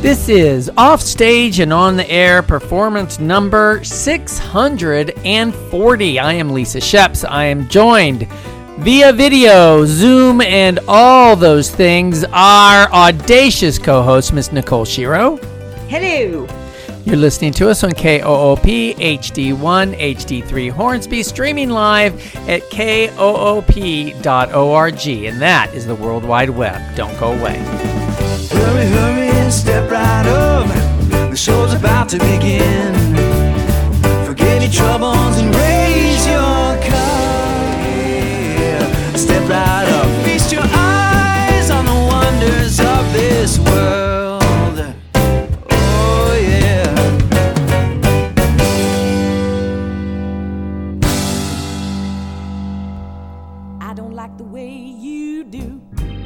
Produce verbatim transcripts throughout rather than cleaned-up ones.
This is Offstage and On the Air performance number six hundred forty. I am Lisa Sheps. I am joined via video, Zoom, and all those things, our audacious co-host, Miss Nicole Shiro. Hello. You're listening to us on K O O P, H D one, H D three Hornsby, streaming live at K O O P dot org, and that is the World Wide Web. Don't go away. Hurry, hurry, and step right up. The show's about to begin. Forget your troubles and raise your cup. Yeah. Step right up. Feast your eyes on the wonders of this world. Oh, yeah. I don't like the way you do.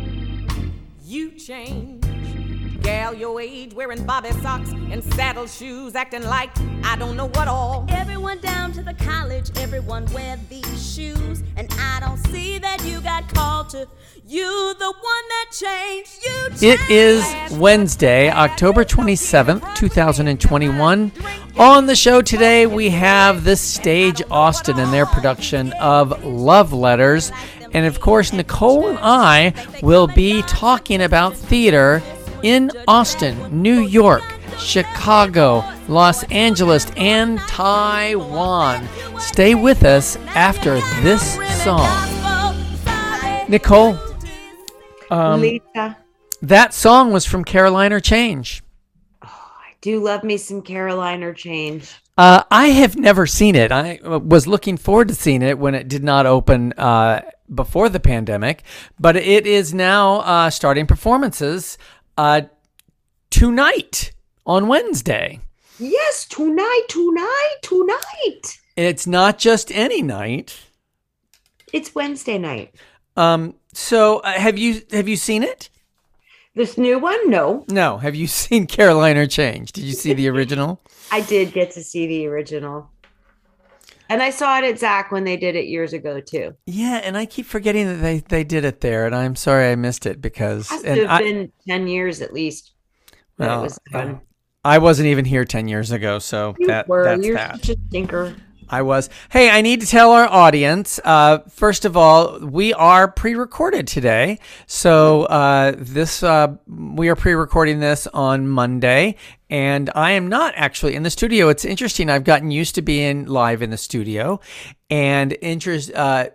You change. Gal your age, wearing bobby socks and saddle shoes, acting like I don't know what all. Everyone down to the college, everyone wear these shoes, and I don't see that you got called to. You the one that changed. You changed. It is Wednesday, October twenty-seventh, twenty twenty-one. On the show today, we have the Stage Austin and their production of Love Letters. And of course, Nicole and I will be talking about theater in Austin, New York, Chicago, Los Angeles, and Taiwan. Stay with us after this song. Nicole, um, Lisa. that song was from Caroline or Change. Oh, I do love me some Caroline or Change. Uh, I have never seen it. I was looking forward to seeing it when it did not open uh, before the pandemic, but it is now uh, starting performances uh, tonight on Wednesday. Yes, tonight, tonight, tonight. It's not just any night. It's Wednesday night. Um. So, uh, have you have you seen it? This new one? No. No. Have you seen Caroline or Change? Did you see the original? I did get to see the original. And I saw it at Zach when they did it years ago, too. Yeah, and I keep forgetting that they, they did it there, and I'm sorry I missed it because... It has and to have I, been ten years at least. Well, it was fun. I wasn't even here ten years ago, so You that, were. that's You're that. such a stinker. I was. Hey, I need to tell our audience, uh, first of all, we are pre-recorded today. So uh, this uh, we are pre-recording this on Monday, and I am not actually in the studio. It's interesting. I've gotten used to being live in the studio, and interest. Uh,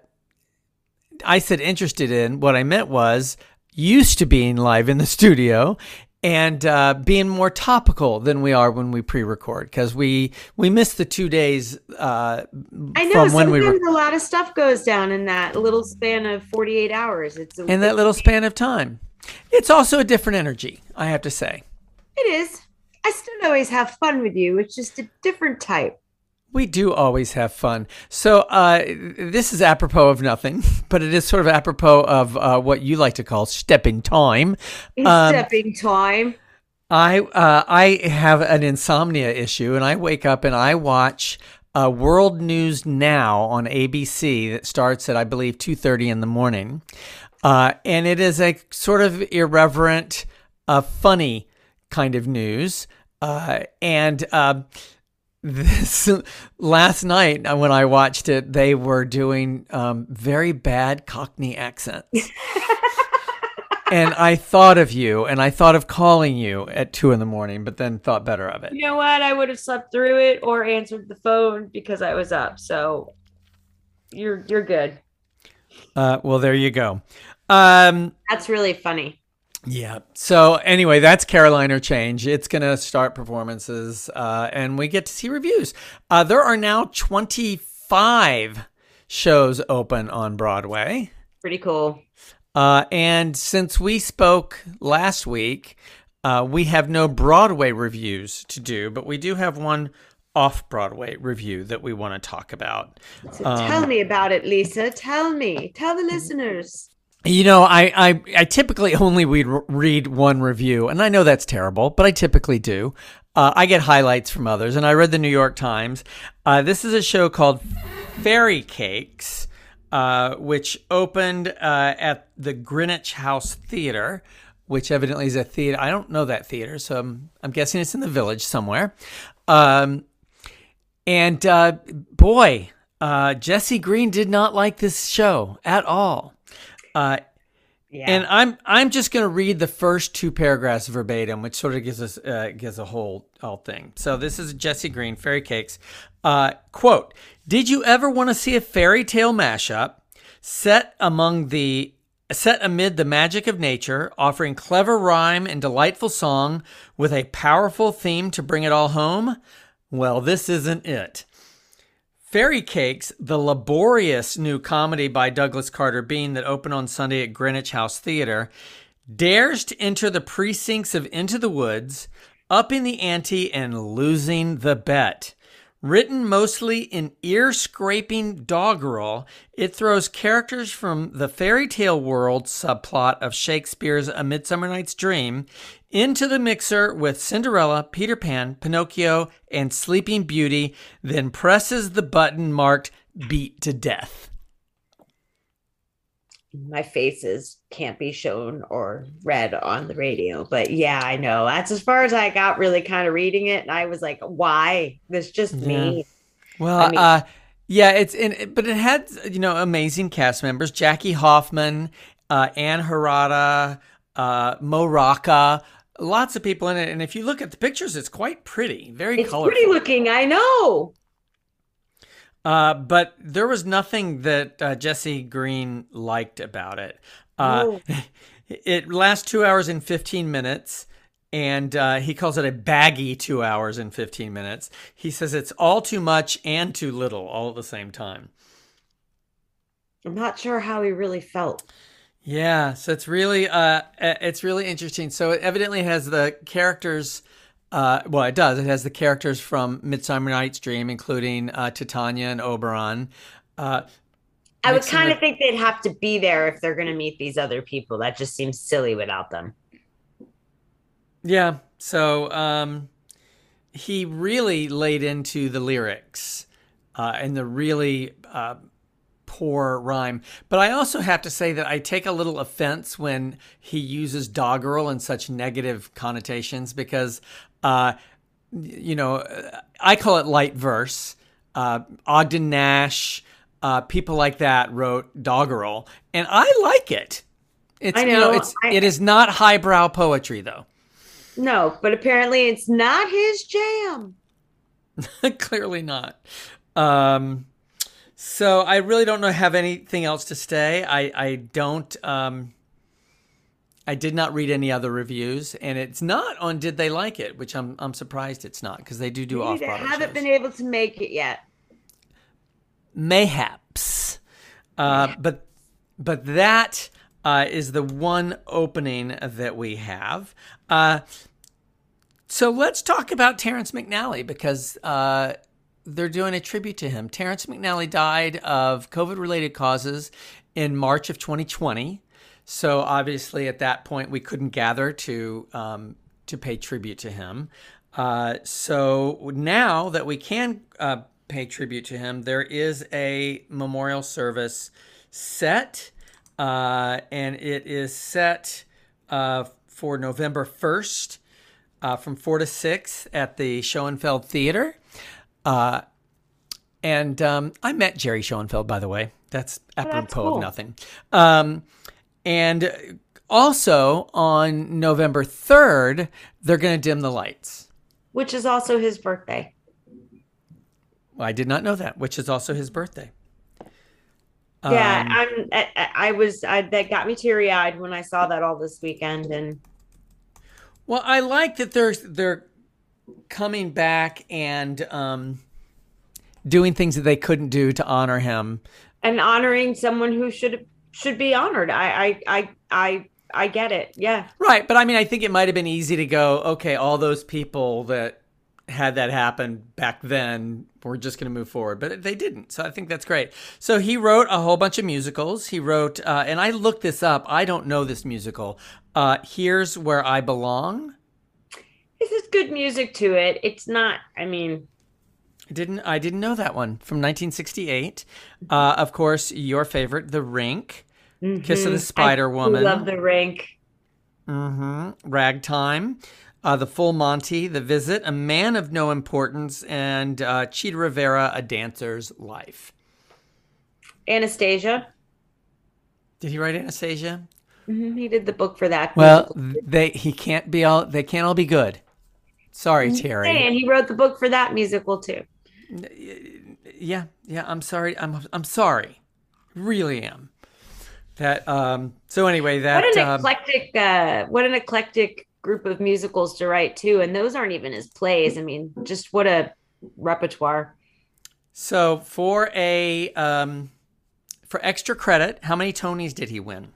I said interested in. What I meant was used to being live in the studio. And uh, being more topical than we are when we pre-record, because we we missed the two days uh, I know, from when we sometimes re- a lot of stuff goes down in that little span of forty-eight hours. It's a, in that little span of time. It's also a different energy, I have to say. It is. I still always have fun with you. It's just a different type. We do always have fun. So uh, this is apropos of nothing, but it is sort of apropos of uh, what you like to call stepping time. It's Um, stepping time. I uh, I have an insomnia issue, and I wake up and I watch uh, World News Now on A B C that starts at, I believe, two thirty in the morning. Uh, and it is a sort of irreverent, uh, funny kind of news. Uh, and uh, this last night when I watched it, they were doing um, very bad Cockney accents. And I thought of you, and I thought of calling you at two in the morning, but then thought better of it. You know what? I would have slept through it or answered the phone because I was up. So you're you're good. Uh, well, there you go. Um, That's really funny. yeah. So anyway, that's Caroline or Change. It's going to start performances, uh, and we get to see reviews. Uh, there are now twenty-five shows open on Broadway. Pretty cool. Uh, and since we spoke last week, uh, we have no Broadway reviews to do, but we do have one off-Broadway review that we want to talk about. So Um, tell me about it, Lisa. Tell me. Tell the listeners. You know, I, I, I typically only read, read one review, and I know that's terrible, but I typically do. Uh, I get highlights from others, and I read the New York Times. Uh, this is a show called Fairy Cakes, uh, which opened uh, at the Greenwich House Theater, which evidently is a theater. I don't know that theater, so I'm, I'm guessing it's in the Village somewhere. Um, and uh, boy, uh, Jesse Green did not like this show at all. Uh, Yeah. And I'm I'm just going to read the first two paragraphs verbatim, which sort of gives us uh, gives a whole whole thing. So this is Jesse Green, Fairy Cakes. Uh, quote: Did you ever want to see a fairy tale mashup set among the set amid the magic of nature, offering clever rhyme and delightful song with a powerful theme to bring it all home? Well, this isn't it. Fairy Cakes, the laborious new comedy by Douglas Carter Beane that opened on Sunday at Greenwich House Theater, dares to enter the precincts of Into the Woods, upping the ante and losing the bet. Written mostly in ear-scraping doggerel, it throws characters from the fairy tale world subplot of Shakespeare's A Midsummer Night's Dream into the mixer with Cinderella, Peter Pan, Pinocchio, and Sleeping Beauty, then presses the button marked beat to death. My faces can't be shown or read on the radio, but yeah, I know. That's as far as I got really kind of reading it. And I was like, why? This just me. Well, I mean- uh, yeah, it's in, but it had, you know, amazing cast members: Jackie Hoffman, uh, Anne Harada, uh, Mo Rocca, lots of people in it. And if you look at the pictures, it's quite pretty, very It's colorful. pretty looking, I know. Uh, but there was nothing that uh, Jesse Green liked about it. Uh, Oh. It lasts two hours and fifteen minutes, and uh, he calls it a baggy two hours and fifteen minutes. He says it's all too much and too little all at the same time. I'm not sure how he really felt. Yeah, so it's really uh, it's really interesting. So it evidently has the characters. Uh, well, it does. It has the characters from Midsummer Night's Dream, including uh, Titania and Oberon. Uh, I would mixing kind the- of think they'd have to be there if they're going to meet these other people. That just seems silly without them. Yeah. So um, he really laid into the lyrics uh, and the really uh, poor rhyme. But I also have to say that I take a little offense when he uses doggerel in such negative connotations because, uh, you know, I call it light verse. Uh, Ogden Nash, uh, people like that wrote doggerel, and I like it. It's, I you know, know, it's I- it is not highbrow poetry though. No, but apparently it's not his jam. Clearly not. Um, so I really don't know have anything else to say. I I don't. Um, I did not read any other reviews, and it's not on Did They Like It, which I'm I'm surprised it's not because they do do Maybe off they Broadway haven't shows. been able to make it yet. Mayhaps, uh, but but that uh, is the one opening that we have. Uh, so let's talk about Terrence McNally because uh, they're doing a tribute to him. Terrence McNally died of COVID-related causes in March of twenty twenty. So obviously, at that point, we couldn't gather to um, to pay tribute to him. Uh, so now that we can uh, pay tribute to him, there is a memorial service set, uh, and it is set uh, for November first uh, from four to six at the Schoenfeld Theater. Uh, and um, I met Jerry Schoenfeld, by the way. That's apropos cool. of nothing. Um, and also on November third, they're going to dim the lights. Which is also his birthday. Well, I did not know that, which is also his birthday. Yeah, Um, I'm. I, I was. I, that got me teary eyed when I saw that all this weekend, and Well, I like that they're they're coming back and um, doing things that they couldn't do to honor him. and honoring someone who should should be honored. I I I I, I get it. Yeah. Right, but I mean, I think it might have been easy to go, okay, all those people that had that happen back then, we're just going to move forward. But they didn't, so I think that's great. So he wrote a whole bunch of musicals. He wrote, uh, and I looked this up. I don't know this musical. Uh, Here's Where I Belong. This is good music to it. It's not. I mean, I didn't I didn't know that one from nineteen sixty-eight. Uh, of course, your favorite, The Rink, Kiss of the mhm. Spider I Woman. love the rink. Mm-hmm. Ragtime, uh, The Full Monty, The Visit, A Man of No Importance, and uh, Cheetah Rivera, A Dancer's Life. Anastasia. Did he write Anastasia? Mm-hmm. He did the book for that. Well, musical. they he can't be all. They can't all be good. Sorry, Terry. And he wrote the book for that musical too. Yeah, yeah. I'm sorry. I'm I'm sorry. Really am. That. Um. So anyway, that. What an um, eclectic. Uh, what an eclectic group of musicals to write too, and those aren't even his plays. I mean, just what a repertoire. So for a um, for extra credit, how many Tonys did he win?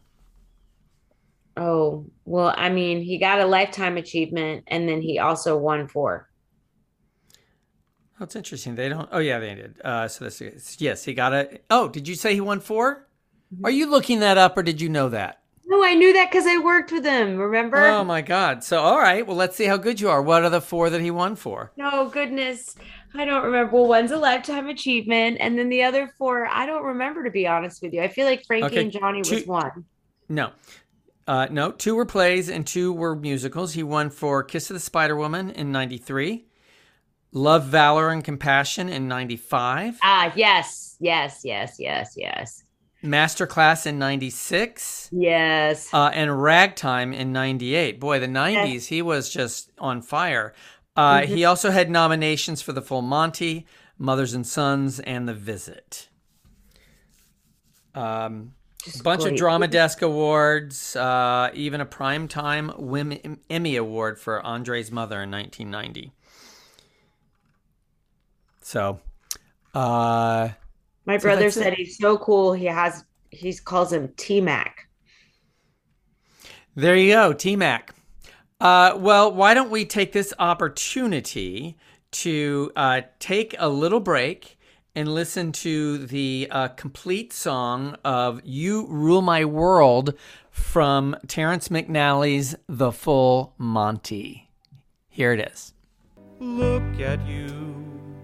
Oh, well, I mean, he got a lifetime achievement and then he also won four. Oh, it's interesting. They don't. Oh, yeah, they did. Uh, so this, yes, he got a. Oh, did you say he won four? Are you looking that up, or did you know that? No, I knew that because I worked with him. Remember? Oh my God! So, all right. Well, let's see how good you are. What are the four that he won for? No, goodness, I don't remember. Well, one's a lifetime achievement, and then the other four, I don't remember, to be honest with you. I feel like Frankie Okay, and Johnny two- was one. No, uh, no. Two were plays and two were musicals. He won for Kiss of the Spider Woman in ninety-three, Love, Valor, and Compassion in ninety-five, Ah, yes, yes, yes, yes, yes, Masterclass in ninety-six. yes. Uh, and Ragtime in ninety-eight. Boy, the nineties, he was just on fire. Uh, Mm-hmm. He also had nominations for The Full Monty, Mothers and Sons, and The Visit. Um, a bunch great. of Drama Desk Awards, uh, even a Primetime Wim- Emmy Award for Andre's Mother in nineteen ninety. So, uh, My So brother that's said it. he's so cool. He has, he calls him T-Mac. there you go, T-Mac. Uh, well, why don't we take this opportunity to uh, take a little break and listen to the uh, complete song of You Rule My World from Terrence McNally's The Full Monty. Here it is. Look at you,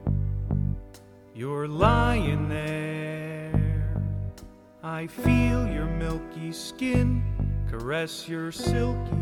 you're lying there. I feel your milky skin caress your silky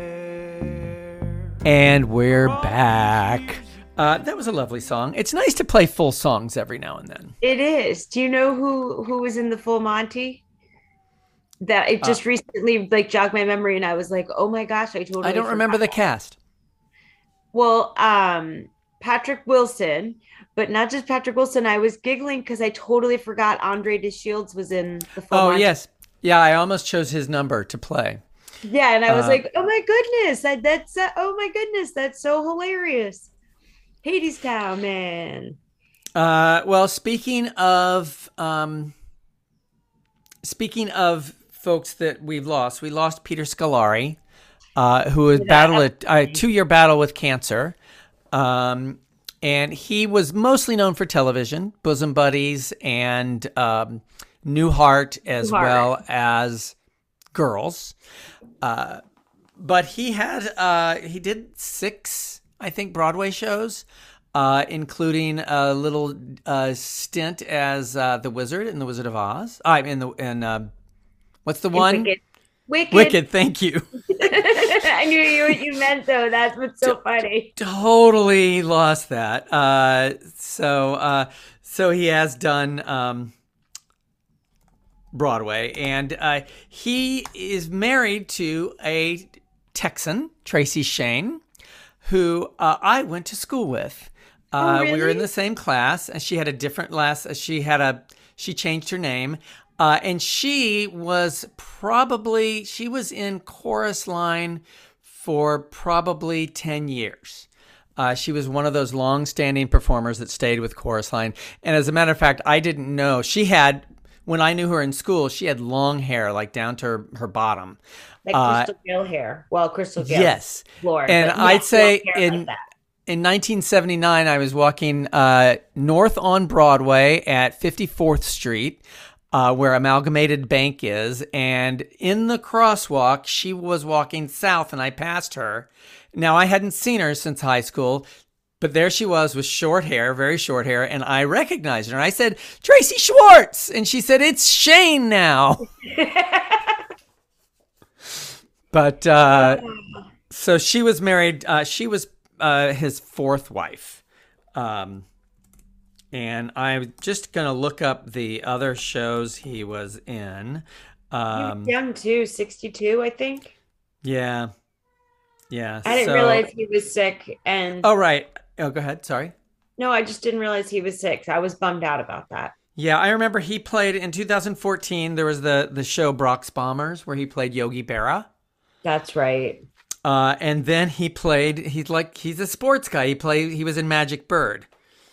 hair. And we're back. Uh, that was a lovely song. It's nice to play full songs every now and then. It is. Do you know who who was in the Full Monty? That it just Uh, recently like jogged my memory, and I was like, "Oh my gosh, I totally." I don't remember the forgot. cast. Well, um, Patrick Wilson, but not just Patrick Wilson. I was giggling because I totally forgot Andre DeShields was in the Full Oh, Monty. yes. Yeah, I almost chose his number to play. Yeah, and I was Uh, like, "Oh my goodness, that, that's uh, oh my goodness, that's so hilarious." Hadestown, man. Uh, well, speaking of um, speaking of folks that we've lost, we lost Peter Scolari, uh, who has Yeah, battled a, a two-year battle with cancer, um, and he was mostly known for television, Bosom Buddies, and um, Newhart, as Newhart. well as Girls. Uh, but he had uh, he did six, I think, Broadway shows, uh, including a little uh, stint as uh, the Wizard in The Wizard of Oz. I mean, the in uh, what's the one? Wicked. Wicked. Wicked. Thank you. I knew you what you meant though. That's what's so funny. Totally lost that. Uh, so uh, so he has done um, Broadway, and uh, he is married to a Texan, Tracy Shane, who uh, I went to school with. Uh, Oh, We were in really? the same class, and she had a different last. She had a she changed her name, uh, and she was probably she was in chorus line for probably ten years. Uh, she was one of those long-standing performers that stayed with Chorus Line. And as a matter of fact, I didn't know. She had, when I knew her in school, she had long hair, like down to her, her bottom. Like Uh, Crystal Gale hair. Well, Crystal Gale. Yes. Lord. And but I'd yes, say long hair like in that. in nineteen seventy-nine, I was walking uh, north on Broadway at fifty-fourth Street, uh, where Amalgamated Bank is. And in the crosswalk, she was walking south, and I passed her. Now, I hadn't seen her since high school, but there she was with short hair, very short hair, and I recognized her. And I said, Tracy Schwartz! And she said, it's Shane now. But uh, so she was married. Uh, she was uh, his fourth wife. Um, and I'm just going to look up the other shows he was in. Um, he was young too, sixty-two, I think. Yeah. Yeah. I didn't so, realize he was sick. And oh, right. Oh, go ahead. Sorry. no, I just didn't realize he was sick. I was bummed out about that. Yeah, I remember he played in two thousand fourteen. There was the the show Brock's Bombers where he played Yogi Berra. That's right. Uh, and then he played. He's like he's a sports guy. He played. He was in Magic Bird.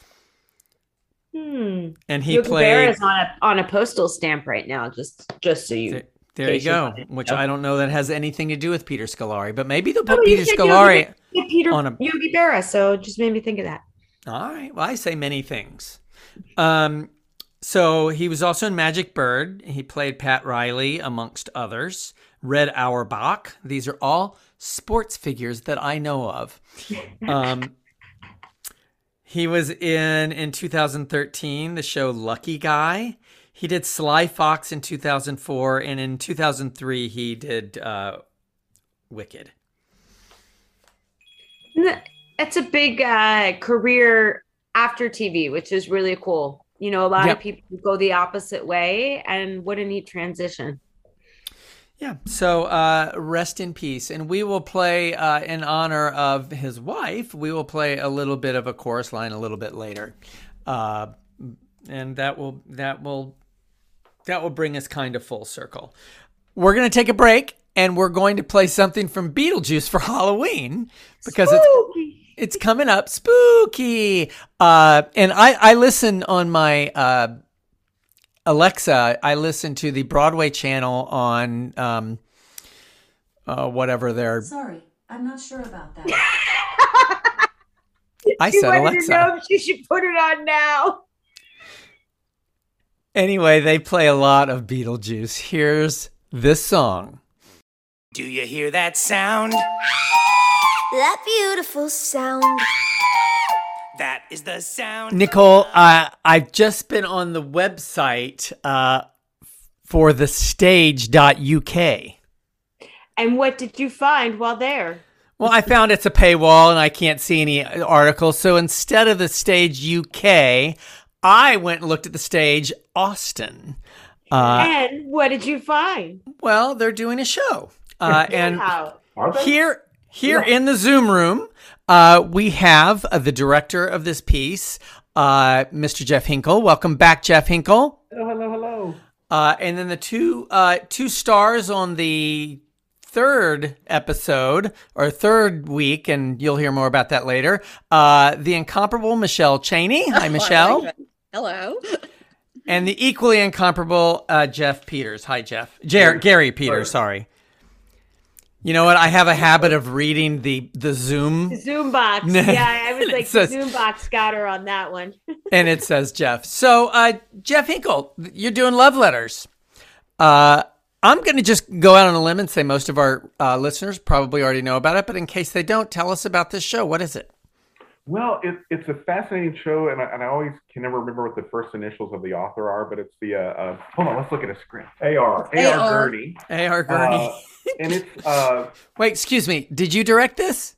Hmm. And he Yogi played. Berra's on a on a postal stamp right now. Just just so you. There, there you go. Which I don't know that has anything to do with Peter Scolari, but maybe they'll put Oh, Peter Scolari Yogi, yeah, Peter on a. Yogi Berra. So it just made me think of that. All right. Well, I say many things. Um. So he was also in Magic Bird. He played Pat Riley, amongst others. Red Auerbach. These are all sports figures that I know of. Um, he was in, in two thousand thirteen, the show Lucky Guy. He did Sly Fox in two thousand four, and in two thousand three, he did uh, Wicked. It's a big uh, career after T V, which is really cool. You know, a lot Yep. of people go the opposite way, and what a neat transition. Yeah. So uh, rest in peace. And we will play, uh, in honor of his wife, we will play a little bit of a chorus line a little bit later. Uh, and that will, that will, that will bring us kind of full circle. We're going to take a break, and we're going to play something from Beetlejuice for Halloween because it's, it's coming up. Spooky. Uh, and I, I listen on my, uh, Alexa, I listen to the Broadway channel on um, uh, whatever they're. Sorry, I'm not sure about that. I She said wanted Alexa. to know if she should put it on now. Anyway, they play a lot of Beetlejuice. Here's this song. Do you hear that sound? That beautiful sound. That is the sound. Nicole, uh, I've just been on the website uh, for the stage dot U K. And what did you find while there? Well, I found it's a paywall and I can't see any articles. So instead of the stage U K, I went and looked at the stage Austin. Uh, and what did you find? well, they're doing a show. Uh, and Wow. here, here in the Zoom room, uh, we have uh, the director of this piece, uh, Mister Jeff Hinkle. Welcome back, Jeff Hinkle. Hello, hello, hello. Uh, and then the two uh, two stars on the third episode or third week, and you'll hear more about that later. Uh, the incomparable Michelle Cheney. Hi, Michelle. Hello. And the equally incomparable uh, Jeff Peters. Hi, Jeff. Jer- Gary Peters, sorry. You know what? I have a habit of reading the, the Zoom, Zoom box. Yeah, I was It like, says- Zoom box got her on that one. and it says Jeff. So, uh, Jeff Hinkle, you're doing love letters. Uh, I'm going to just go out on a limb and say most of our uh, listeners probably already know about it, but in case they don't, tell us about this show. What is it? Well, it, it's a fascinating show, and I, and I always can never remember what the first initials of the author are, but it's the, uh, uh, hold on, let's look at a script. A R. A R. Gurney. A R. Gurney. Uh, and it's, uh, Wait, excuse me. Did you direct this?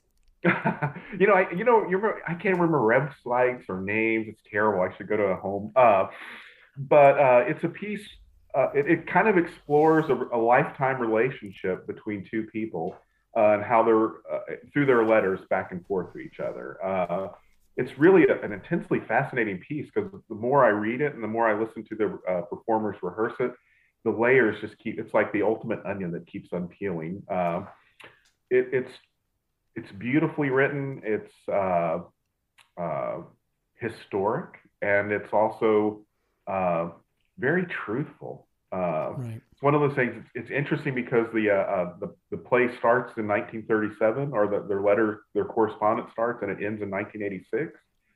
you know, I, you know, you remember, I can't remember websites or names. It's terrible. I should go to a home. Uh, but uh, it's a piece, uh, it, it kind of explores a, a lifetime relationship between two people. Uh, and how they're uh, through their letters back and forth to each other. Uh, it's really a, an intensely fascinating piece because the more I read it and the more I listen to the uh, performers rehearse it, the layers just keep. It's like the ultimate onion that keeps unpeeling. Uh, it, it's it's beautifully written. It's uh, uh, historic, and it's also uh, very truthful. Uh, Right. It's one of those things. It's, it's interesting because the, uh, uh, the the play starts in nineteen thirty-seven, or the, their letter, their correspondence starts, and it ends in nineteen eighty-six.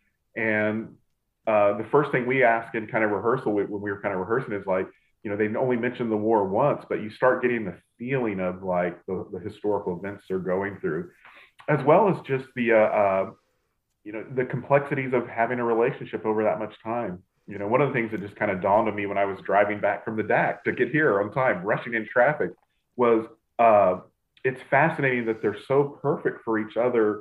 And uh, the first thing we ask in kind of rehearsal when we were kind of rehearsing is like, you know, they only mentioned the war once, but you start getting the feeling of like the, the historical events they're going through, as well as just the uh, uh, you know, the complexities of having a relationship over that much time. You know, one of the things that just kind of dawned on me when I was driving back from the D A C to get here on time, rushing in traffic, was uh, it's fascinating that they're so perfect for each other,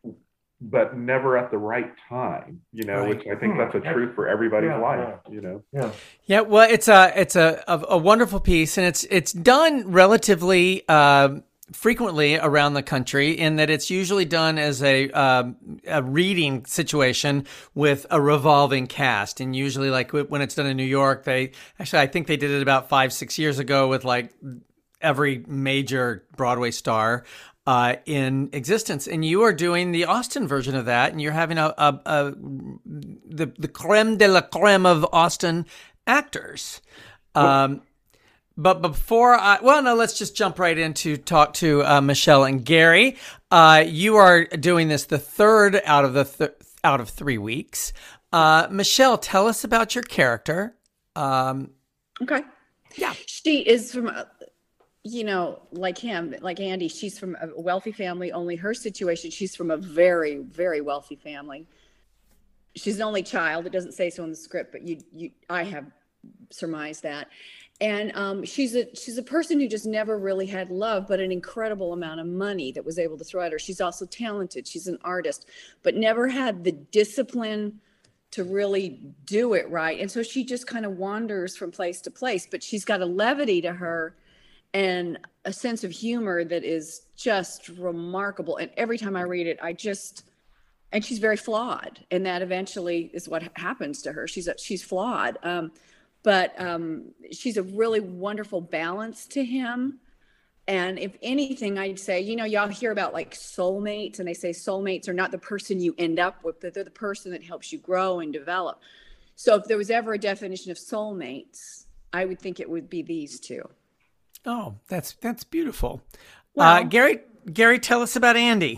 but never at the right time, you know, right. which I think hmm. that's a truth for everybody's yeah, life, yeah. you know? Yeah. Yeah. Well, it's a, it's a, a, a wonderful piece, and it's, it's done relatively, uh, frequently around the country, in that it's usually done as a, um, a reading situation with a revolving cast. And usually, like when it's done in New York, they actually, I think they did it about five, six years ago with like every major Broadway star Uh, in existence, and you are doing the Austin version of that, and you're having a, a, a the the creme de la creme of Austin actors. Um, but before I, well, no, let's just jump right into talk to uh, Michelle and Gary. Uh, you are doing this the third out of the th- out of three weeks. Uh, Michelle, tell us about your character. Um, okay, yeah, she is from. Uh, you know, like him, like Andy, she's from a wealthy family. Only her situation, she's from a very, very wealthy family. She's an only child. It doesn't say so in the script, but you, you, I have surmised that. And um, she's a she's a person who just never really had love, but an incredible amount of money that was able to throw at her. She's also talented. She's an artist, but never had the discipline to really do it right. And so she just kind of wanders from place to place, but she's got a levity to her and a sense of humor that is just remarkable. And every time I read it, I just, and she's very flawed. And that eventually is what happens to her. She's, a, she's flawed. Um, but um, she's a really wonderful balance to him. And if anything, I'd say, you know, y'all hear about like soulmates, and they say soulmates are not the person you end up with, but they're the person that helps you grow and develop. So if there was ever a definition of soulmates, I would think it would be these two. Oh, that's that's beautiful. Well, uh, Gary, Gary, tell us about Andy.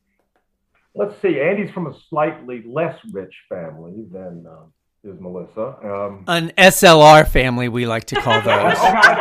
Let's see. Andy's from a slightly less rich family than uh, is Melissa. Um, An S L R family, we like to call those.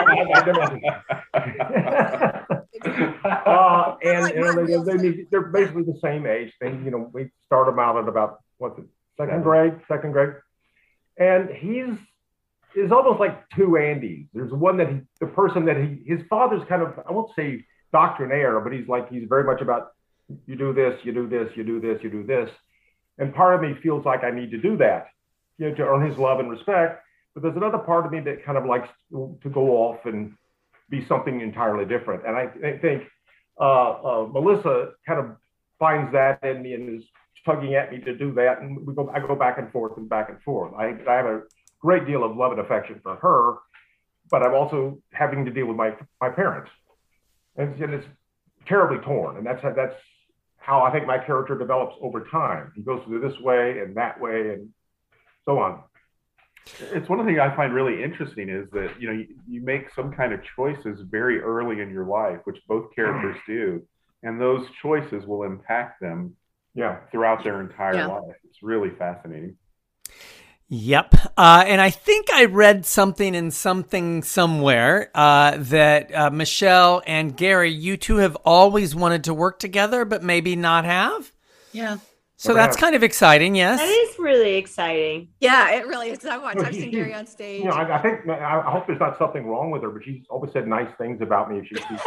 uh, and you know, they, they, they're basically the same age. They, you know, we start them out at about what's it, second grade, second grade, and he's. is almost like two Andys. There's one that he, the person that he, his father's kind of, I won't say doctrinaire, but he's like, he's very much about, you do this, you do this, you do this, you do this. And part of me feels like I need to do that, you know, to earn his love and respect. But there's another part of me that kind of likes to go off and be something entirely different. And I, I think uh, uh, Melissa kind of finds that in me and is tugging at me to do that. And we go, I go back and forth and back and forth. I, I have a great deal of love and affection for her, but I'm also having to deal with my my parents, and, and it's terribly torn. And that's how, that's how I think my character develops over time. He goes through this way and that way and so on. It's one of the things I find really interesting is that, you know, you, you make some kind of choices very early in your life, which both characters do, and those choices will impact them, yeah, throughout their entire yeah. life. It's really fascinating. Yep. Uh, and I think I read something in something somewhere uh, that uh, Michelle and Gary, you two have always wanted to work together, but maybe not have. Yeah. So that's kind of exciting, yes? That is really exciting. Yeah, it really is. I watched, I've seen Gary on stage. You know, I, I think, I hope there's not something wrong with her, but she's always said nice things about me if she sees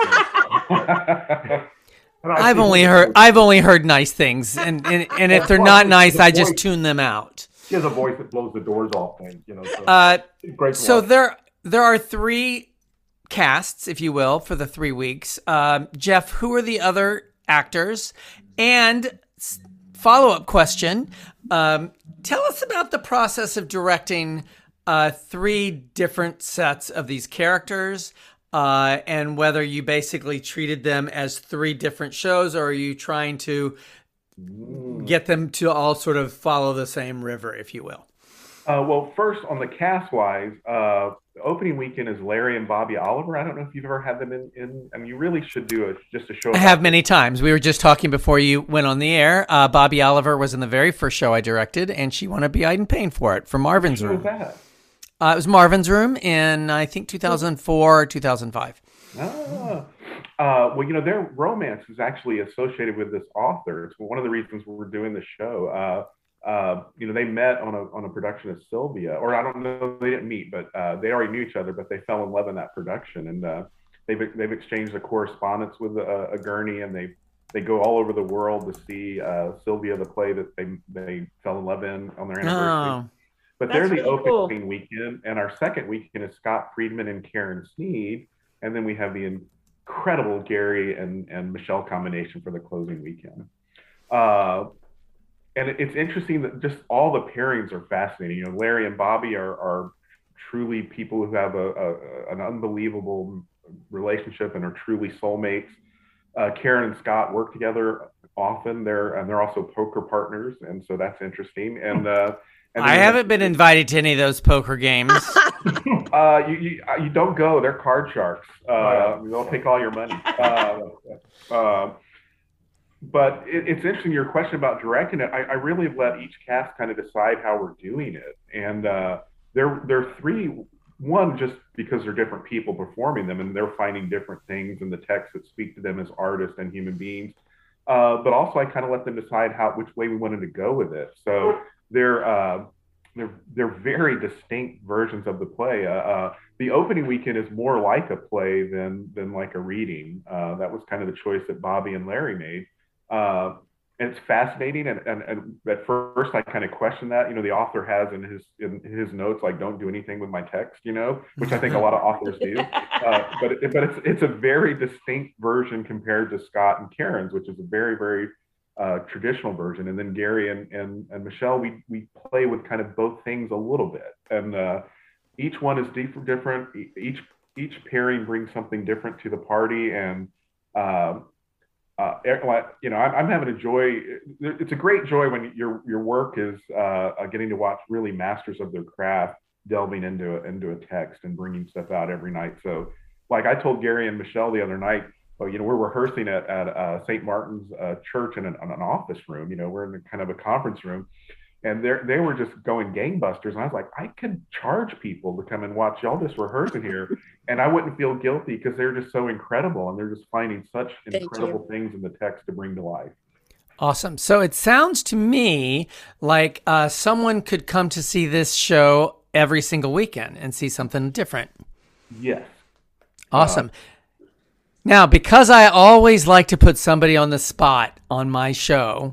I've only heard, I've only heard nice things. And, and, and if they're not nice, I just tune them out. She has a voice that blows the doors off things, you know. So, uh, great so there, there are three casts, if you will, for the three weeks. Um, Jeff, who are the other actors? And follow-up question: um, tell us about the process of directing uh, three different sets of these characters, uh, and whether you basically treated them as three different shows, or are you trying to get them to all sort of follow the same river, if you will? Uh, well, first on the cast wise, uh, the opening weekend is Larry and Bobby Oliver. I don't know if you've ever had them in, in I mean, you really should do it just to show. I have many times. We were just talking before you went on the air. Uh, Bobby Oliver was in the very first show I directed, and she won a Be Iden Payne for it, for Marvin's Room. What was that? Uh, it was Marvin's Room in, I think, two thousand four or two thousand five. Ah. Uh, well, you know, their romance is actually associated with this author. It's one of the reasons we're doing the show. Uh, uh, you know, they met on a on a production of Sylvia, or I don't know, they didn't meet, but uh, they already knew each other, but they fell in love in that production. And uh, they've they've exchanged a correspondence with a, a gurney, and they they go all over the world to see uh, Sylvia, the play that they they fell in love in on their anniversary. Oh, But That's they're the really cool. opening weekend, and our second weekend is Scott Friedman and Karen Sneed, and then we have the incredible Gary and, and Michelle combination for the closing weekend. Uh, and it, it's interesting that just all the pairings are fascinating. You know, Larry and Bobby are, are truly people who have a, a an unbelievable relationship and are truly soulmates. Uh, Karen and Scott work together often. They're and they're also poker partners, and so that's interesting. And uh, and I then- haven't been invited to any of those poker games. Uh, you, you uh, you don't go. They're card sharks. Uh, Right. They'll take all your money. Uh, uh, but it, it's interesting your question about directing it. I, I really let each cast kind of decide how we're doing it, and uh, they're they're three. One, just because they're different people performing them, and they're finding different things in the text that speak to them as artists and human beings. Uh, but also, I kind of let them decide how which way we wanted to go with it. So they're uh, they're they're very distinct versions of the play. Uh, uh, the opening weekend is more like a play than than like a reading. Uh, that was kind of the choice that Bobby and Larry made. Uh, and it's fascinating, and, and, and at first I kind of questioned that. You know, the author has in his in his notes like, "Don't do anything with my text," you know, which I think a lot of authors do. Uh, but it, but it's it's a very distinct version compared to Scott and Karen's, which is a very very uh, traditional version. And then Gary and and, and Michelle, we we play with kind of both things a little bit, and uh, each one is deep, different. Each each pairing brings something different to the party, and um, uh, you know, I'm, I'm having a joy. It's a great joy when your your work is uh, getting to watch really masters of their craft delving into into a text and bringing stuff out every night. So, like I told Gary and Michelle the other night, well, you know, we're rehearsing at at uh, Saint Martin's uh, Church in an, an office room. You know, we're in a, kind of a conference room. And they they were just going gangbusters. And I was like, I could charge people to come and watch y'all just rehearsing here. And I wouldn't feel guilty because they're just so incredible. And they're just finding such Thank incredible you. things in the text to bring to life. Awesome. So it sounds to me like uh, someone could come to see this show every single weekend and see something different. Yes. Awesome. Uh, now, because I always like to put somebody on the spot on my show,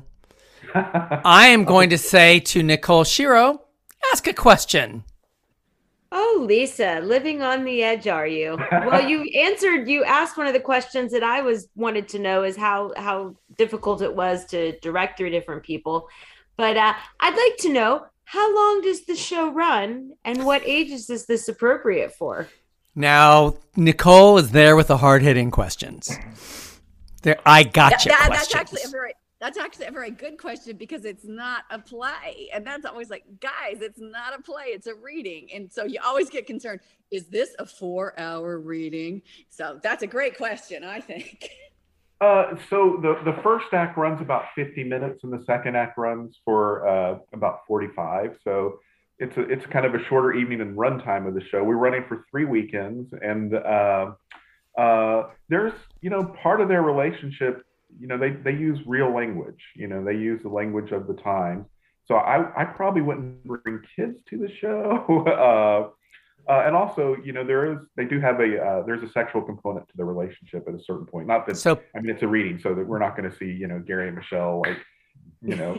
I am going to say to Nicole Shiro, ask a question. Oh, Lisa, living on the edge, are you? Well, you answered, you asked one of the questions that I was wanted to know is how, how difficult it was to direct three different people. But uh, I'd like to know, how long does the show run and what ages is this appropriate for? Now, Nicole is there with the hard-hitting questions. There, I got you. That, that's actually a very that's actually a very good question because it's not a play, and that's always like, guys, it's not a play, it's a reading, and so you always get concerned. Is this a four-hour reading? So that's a great question, I think. Uh, so the the first act runs about fifty minutes, and the second act runs for uh, about forty-five. So it's a it's kind of a shorter evening and runtime of the show. We're running for three weekends, and uh, uh, there's you know part of their relationship. You know, they, they use real language, you know, they use the language of the time. So I, I probably wouldn't bring kids to the show. uh, uh, and also, you know, there is, they do have a, uh, there's a sexual component to the relationship at a certain point. Not that, so, I mean, it's a reading, so that we're not going to see, you know, Gary and Michelle, like, you know.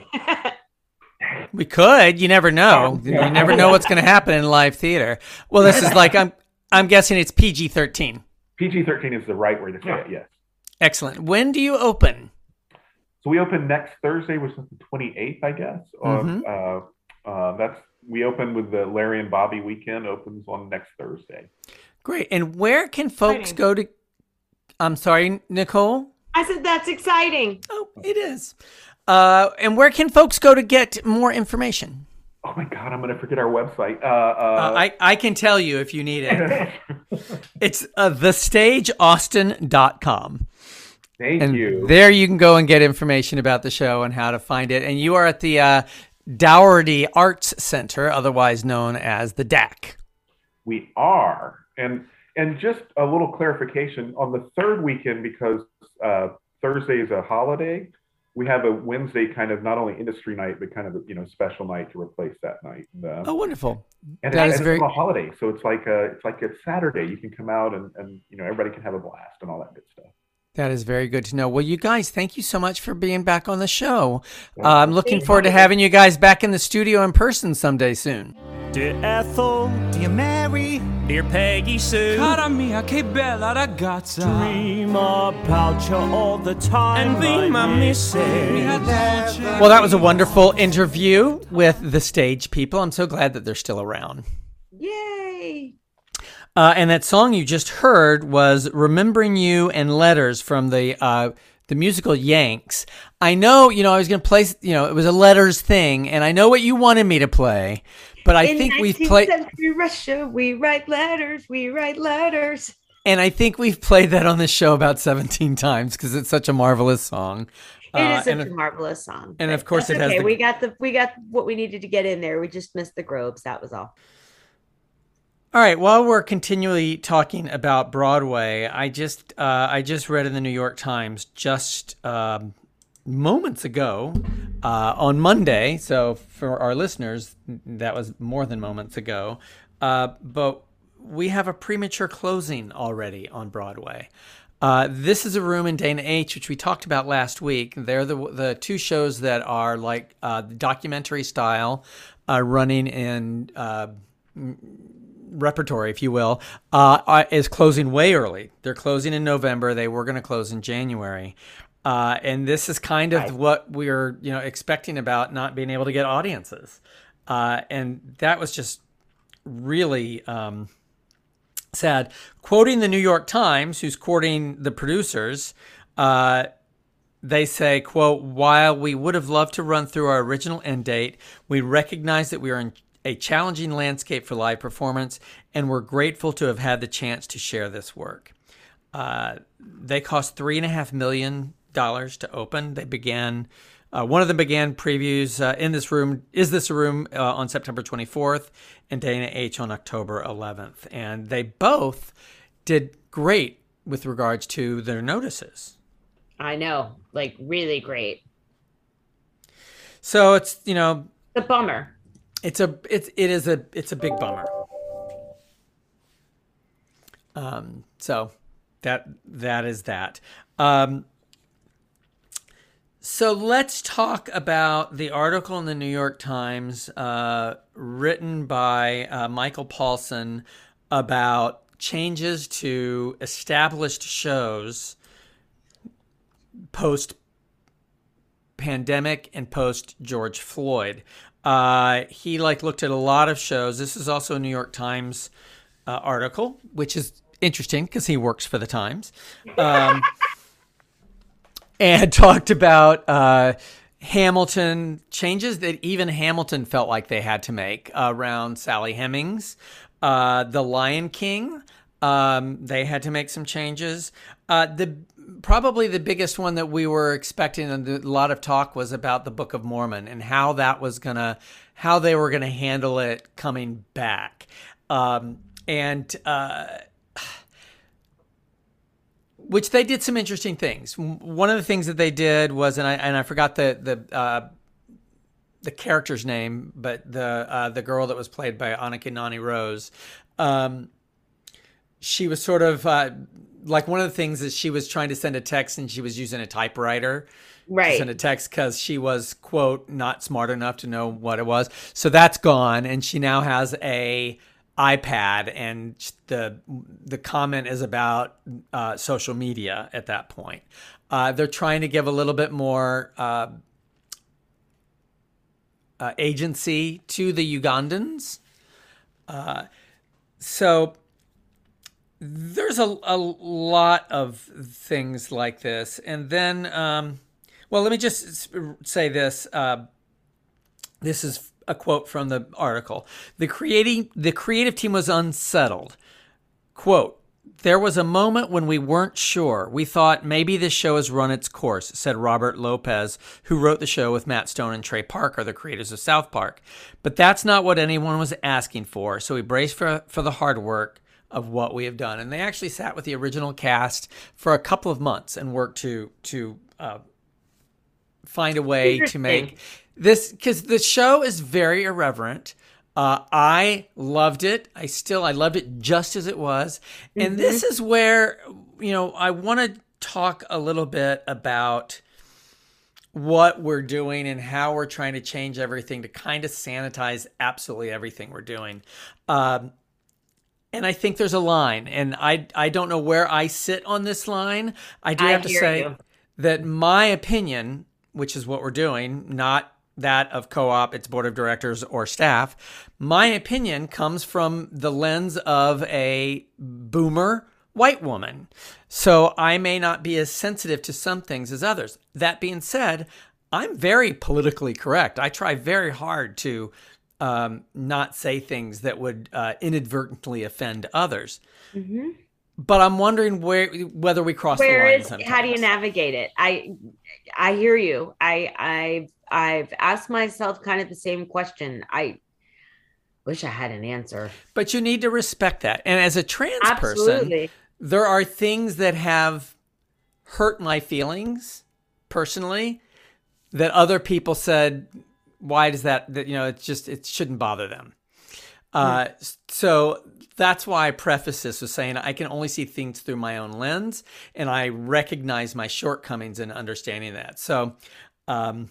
We could, you never know. You never know what's going to happen in live theater. Well, this is like, I'm, I'm guessing it's P G thirteen. P G thirteen is the right way to say it, yes. Excellent. When do you open? So we open next Thursday, which is the twenty-eighth, I guess. Mm-hmm. Uh, uh, that's we open with the Larry and Bobby weekend. Opens on next Thursday. Great. And where can folks Exciting. go to? I'm sorry, Nicole. I said that's exciting. Oh, it is. Uh, and where can folks go to get more information? Oh my God, I'm going to forget our website. Uh, uh, Uh, I, I can tell you if you need it. It's uh, the stage austin dot com. Thank and you. There you can go and get information about the show and how to find it. And you are at the uh, Dougherty Arts Center, otherwise known as the D A C. We are. And and just a little clarification, on the third weekend, because uh, Thursday is a holiday, we have a Wednesday kind of not only industry night, but kind of a, you know, special night to replace that night. And, uh, Oh, wonderful. and That it's, is and very it's on a holiday, so it's like a, it's like it's Saturday. You can come out and, and you know, everybody can have a blast and all that good stuff. That is very good to know. Well, you guys, thank you so much for being back on the show. Uh, I'm looking forward to having you guys back in the studio in person someday soon. Dear Ethel, dear Mary, dear Peggy Sue, Cara mia, che bella ragazza. dream about you all the time and be my missus. Well, that was a wonderful interview with the stage people. I'm so glad that they're still around. Yay! Uh, and that song you just heard was "Remembering You" and "Letters" from the uh, the musical Yanks. I know, you know, I was going to play, you know, it was a Letters thing, and I know what you wanted me to play, but I In think we've played, nineteenth century Russia, we write letters, we write letters. and I think we've played that on this show about seventeen times because it's such a marvelous song. It Uh, is such and a marvelous song. and but of course that's it has okay. the- we got the we got what we needed to get in there. We just missed the Grobes. That was all. All right. While we're continually talking about Broadway, I just uh, I just read in the New York Times just um, moments ago uh, on Monday. So for our listeners, that was more than moments ago. Uh, but we have a premature closing already on Broadway. Uh, This Is a Room in Dana H, which we talked about last week. They're the the two shows that are like uh, documentary style, uh, running in. Uh, repertory, if you will, uh, is closing way early. They're closing in November. They were going to close in January. Uh, and this is kind of what we're, you know, expecting about not being able to get audiences. Uh, and that was just really um, sad. Quoting the New York Times, who's quoting the producers, uh, they say, quote, "While we would have loved to run through our original end date, we recognize that we are in a challenging landscape for live performance, and we're grateful to have had the chance to share this work." Uh, they cost three and a half million dollars to open. They began, uh, one of them began previews uh, in this room, Is This a Room, uh, on September twenty-fourth, and Dana H on October eleventh. And they both did great with regards to their notices. I know, like really great. So it's, you know, the bummer. It's a it's it is a it's a big bummer. Um, so that that is that. Um, so let's talk about the article in the New York Times, uh, written by uh, Michael Paulson, about changes to established shows post pandemic and post George Floyd. Uh, he like looked at a lot of shows. This is also a New York Times uh, article, which is interesting because he works for the Times, um, and talked about uh, Hamilton changes that even Hamilton felt like they had to make uh, around Sally Hemings, uh, The Lion King. Um, they had to make some changes. Uh, the Probably the biggest one that we were expecting, and a lot of talk was about the Book of Mormon and how that was gonna, how they were gonna handle it coming back, um, and uh, which they did some interesting things. One of the things that they did was, and I and I forgot the the uh, the character's name, but the uh, the girl that was played by Annika Noni Rose. Um, she was sort of uh, like one of the things is she was trying to send a text and she was using a typewriter right. to send a text because she was, quote, not smart enough to know what it was. So that's gone. And she now has a iPad, and the the comment is about uh, social media at that point. Uh, they're trying to give a little bit more uh, uh, agency to the Ugandans. Uh, so there's a, a lot of things like this. And then, um, well, let me just say this. Uh, this is a quote from the article. The creating the creative team was unsettled. Quote, "There was a moment when we weren't sure. We thought maybe this show has run its course," said Robert Lopez, who wrote the show with Matt Stone and Trey Parker, the creators of South Park. "But that's not what anyone was asking for, so we braced for, for the hard work of what we have done." And they actually sat with the original cast for a couple of months and worked to to uh, find a way to make this, because the show is very irreverent. Uh, I loved it. I still, I loved it just as it was. And mm-hmm. this is where, you know, I want to talk a little bit about what we're doing and how we're trying to change everything to kind of sanitize absolutely everything we're doing. Um, and I think there's a line, and I, I don't know where I sit on this line. I do I have to say you. that my opinion, which is what we're doing, not that of co-op, its board of directors or staff, my opinion comes from the lens of a boomer white woman. So I may not be as sensitive to some things as others. That being said, I'm very politically correct. I try very hard to um, not say things that would uh, inadvertently offend others. Mm-hmm. But I'm wondering where whether we cross where the line is, sometimes. How do you navigate it? I I hear you. I I've I've asked myself kind of the same question. I wish I had an answer. But you need to respect that. And as a trans Absolutely. person, there are things that have hurt my feelings personally that other people said, why does that, that you know, it's just, it shouldn't bother them. Uh, so that's why I preface this with saying I can only see things through my own lens, and I recognize my shortcomings in understanding that. So um,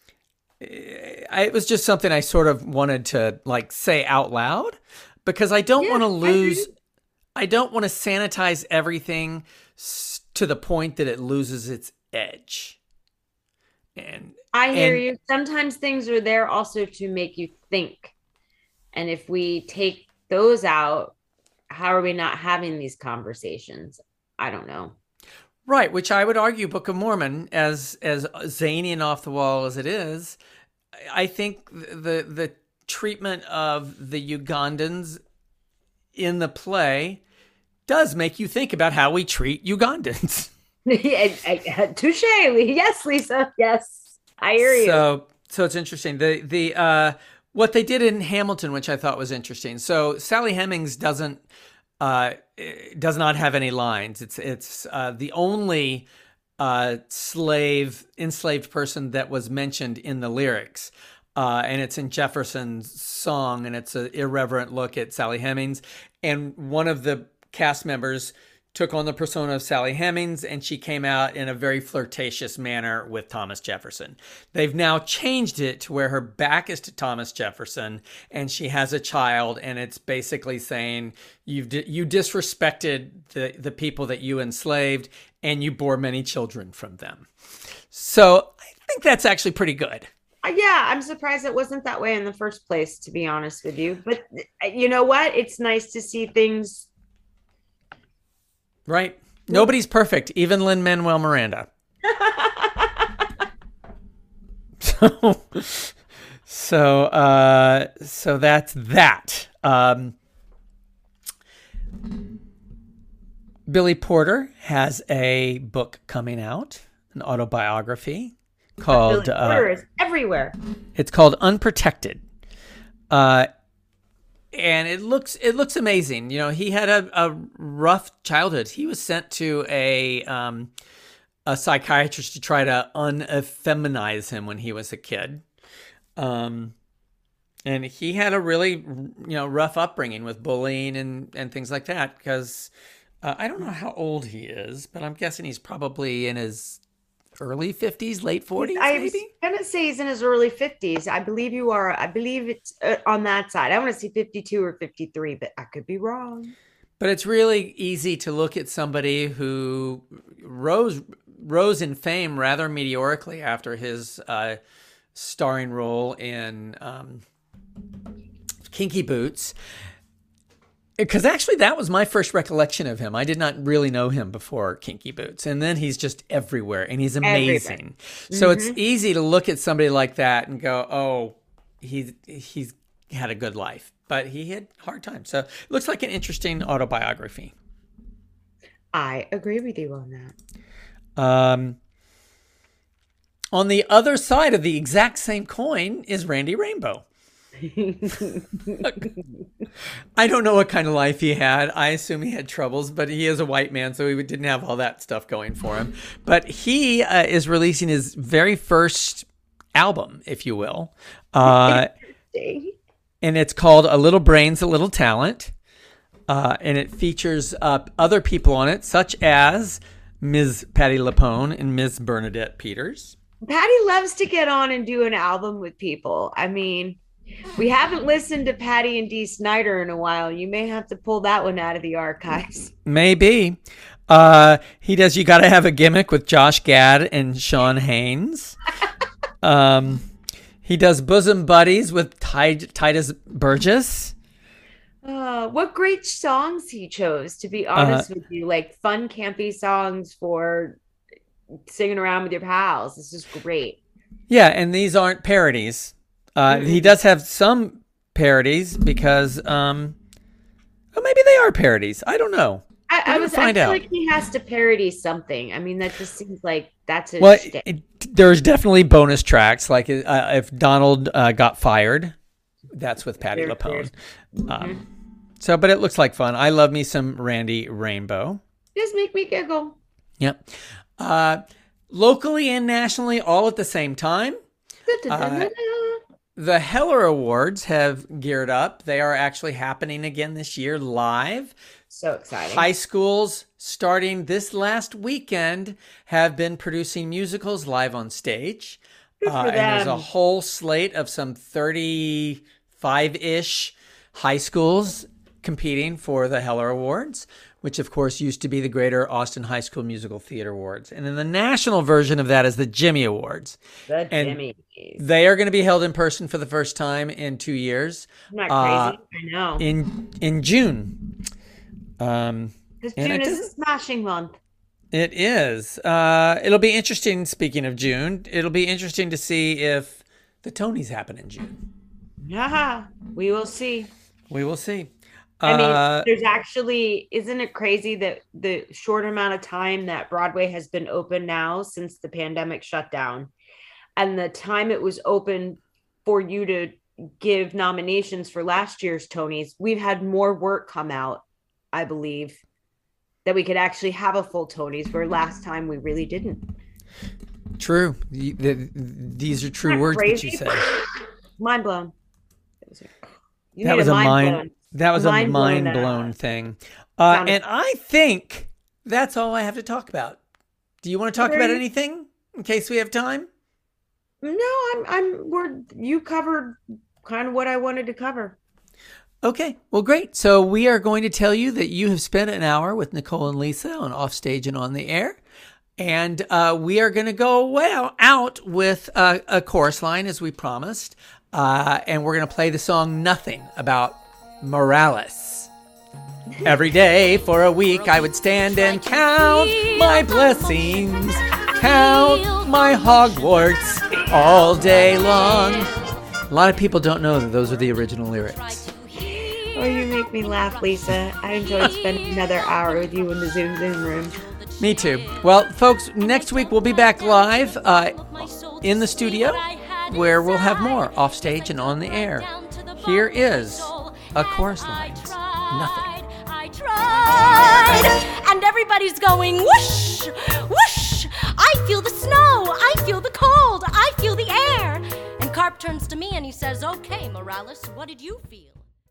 I, it was just something I sort of wanted to like say out loud, because I don't Yeah, want to I lose, agree. I don't want to sanitize everything s- to the point that it loses its edge. And I hear and, you. Sometimes things are there also to make you think. And if we take those out, how are we not having these conversations? I don't know. Right, which I would argue Book of Mormon, as as zany and off the wall as it is, I think the the treatment of the Ugandans in the play does make you think about how we treat Ugandans. Touche. Yes, Lisa. Yes, I hear you. So so it's interesting. The the uh, what they did in Hamilton, which I thought was interesting. So Sally Hemings doesn't uh, does not have any lines. It's it's uh, the only uh, slave enslaved person that was mentioned in the lyrics. Uh, and it's in Jefferson's song, and it's an irreverent look at Sally Hemings. And one of the cast members took on the persona of Sally Hemings, and she came out in a very flirtatious manner with Thomas Jefferson. They've now changed it to where her back is to Thomas Jefferson, and she has a child, and it's basically saying you've di- you disrespected the, the people that you enslaved, and you bore many children from them. So I think that's actually pretty good. Yeah, I'm surprised it wasn't that way in the first place, to be honest with you. But you know what? It's nice to see things. Right. Nobody's perfect, even Lin-Manuel Miranda. so, so, uh, so that's that. Um, Billy Porter has a book coming out, an autobiography called. Billy Porter uh, is everywhere. It's called Unprotected. Uh, And it looks it looks amazing. You know, he had a, a rough childhood. He was sent to a um, a psychiatrist to try to unfeminize him when he was a kid. Um, and he had a really, you know, rough upbringing with bullying and, and things like that. Because uh, I don't know how old he is, but I'm guessing he's probably in his early fifties, late forties, I maybe? was going to say he's in his early fifties. I believe you are. I believe it's uh, on that side. I want to see fifty-two or fifty-three, but I could be wrong. But it's really easy to look at somebody who rose rose in fame rather meteorically after his uh, starring role in um, Kinky Boots. Because actually that was my first recollection of him. I did not really know him before Kinky Boots. And then he's just everywhere, and he's amazing. Mm-hmm. So it's easy to look at somebody like that and go, oh, he's, he's had a good life. But he had hard times. So it looks like an interesting autobiography. I agree with you on that. Um, on the other side of the exact same coin is Randy Rainbow. I don't know what kind of life he had. I assume he had troubles, but he is a white man, so he didn't have all that stuff going for him. But he uh, is releasing his very first album, if you will. Uh, and it's called A Little Brains, A Little Talent. Uh, and it features uh, other people on it, such as Miz Patti LuPone and Miz Bernadette Peters. Patti loves to get on and do an album with people. I mean, we haven't listened to Patti and Dee Snider in a while. You may have to pull that one out of the archives. Maybe. Uh, he does You Gotta Have a Gimmick with Josh Gad and Sean Haynes. um, he does Bosom Buddies with Ty- Titus Burgess. Uh, what great songs he chose, to be honest Uh, with you. Like fun, campy songs for singing around with your pals. This is great. Yeah, and these aren't parodies. Uh, Mm-mm. He does have some parodies because, um, well, maybe they are parodies. I don't know. I, I We're was gonna I find feel out. like he has to parody something. I mean, that just seems like that's his Well, shtick. it, there's definitely bonus tracks. Like uh, if Donald uh, got fired, that's with Patti There- LuPone. there's- Um, so, but it looks like fun. I love me some Randy Rainbow. Just make me giggle. Yep. Uh, locally and nationally, all at the same time. Uh, the Heller Awards have geared up. They are actually happening again this year live. So exciting. High schools starting this last weekend have been producing musicals live on stage. Good for Uh, and there's a them. whole slate of some thirty-five-ish high schools competing for the Heller Awards, which of course used to be the Greater Austin High School Musical Theater Awards. And then the national version of that is the Jimmy Awards. The And Jimmys. They are going to be held in person for the first time in two years. Isn't that uh, crazy? I know. In in June. Um, Because and June it is a doesn't- smashing month. It is. Uh, it'll be interesting, speaking of June, it'll be interesting to see if the Tonys happen in June. Yeah, we will see. We will see. I mean, Uh, there's actually, isn't it crazy that the short amount of time that Broadway has been open now since the pandemic shut down, and the time it was open for you to give nominations for last year's Tonys, we've had more work come out, I believe, that we could actually have a full Tonys, where last time we really didn't. True. The- the- these are true Isn't that words crazy? that you say. Mind blown. You that need was a mind. blown. That was a Mind blown mind that blown out. thing. Uh, Sounded- and I think that's all I have to talk about. Do you want to talk about Very- anything in case we have time? No, I'm, I'm, we're, you covered kind of what I wanted to cover. Okay, well, great. So we are going to tell you that you have spent an hour with Nicole and Lisa on Offstage and On the Air. And uh, we are going to go well out with a, a chorus line, as we promised. Uh, and we're going to play the song Nothing about Morales. Every day for a week I would stand and count my blessings, count my Hogwarts all day long. A lot of people don't know that those are the original lyrics. Oh, you make me laugh, Lisa. I enjoyed spending another hour with you in the Zoom Zoom room. Me too. Well, folks, next week we'll be back live uh, in the studio where we'll have more Offstage and On the Air. Here is a chorus line. Nothing. I tried, and everybody's going whoosh, whoosh. I feel the snow, I feel the cold, I feel the air. And Carp turns to me and he says, "Okay, Morales, what did you feel?"